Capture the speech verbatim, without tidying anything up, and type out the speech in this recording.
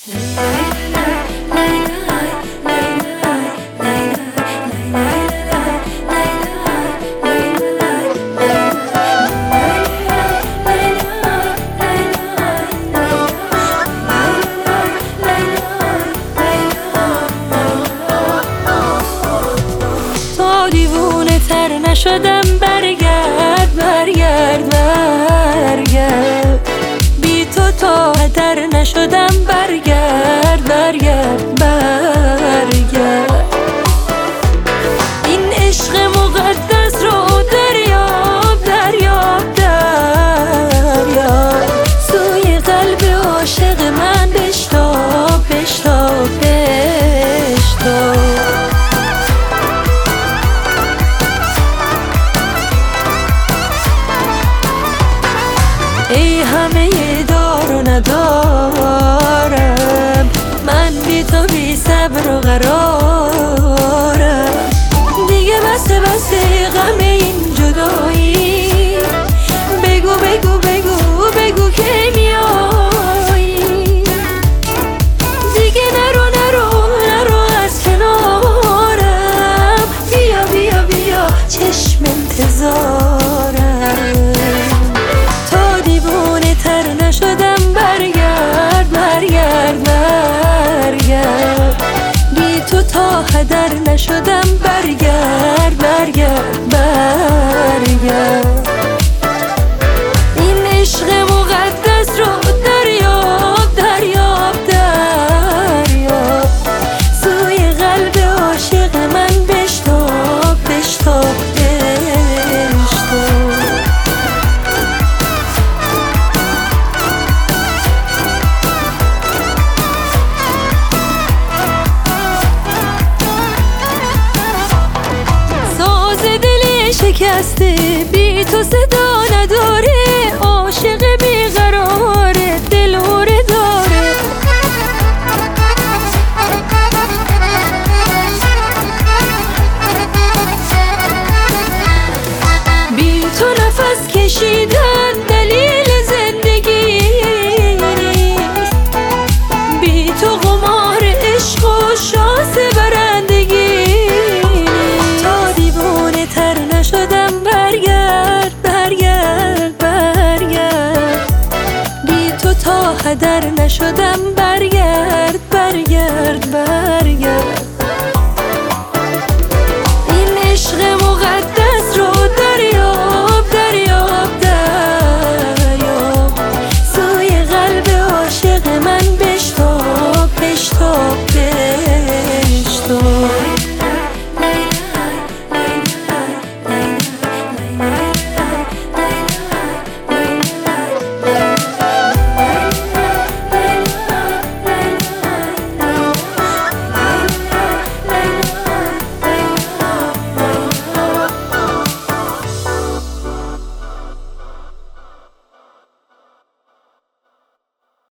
دیوونه تر نشدم، برگرد برگرد برگرد بی تو تا هدر نشدم، برگرد برگرد برگرد این عشق مقدس رو دریاب دریاب دریاب سوی قلب عاشق من بشتاب بشتاب بشتاب. ای همه دار و ندارم، من بی تو بی صبر و قرارم، دیگه بسته بسته غم این جدایی، بگو بگو بگو بگو که میایی، دیگه نرو نرو نرو از کنارم، بیا بیا بیا چشم انتظارم، نشدم برگرد برگرد برگرد بی تو تا هدر نشدم، برگرد برگرد برگرد این عشق مقدس رو دریاب دریاب دریاب سوی قلب عاشق من بشتاب بشتاب بشتاب. شکسته بی تو صدا نداره، عاشق بیقراره، دل هوره داره، بی تو نفس کشیدن دلیل زندگی نیست، بی تو قمار عشق و شانس برندگی شدم، برگرد برگرد برگرد بی تو تا هدر نشدم، برگرد برگرد برگرد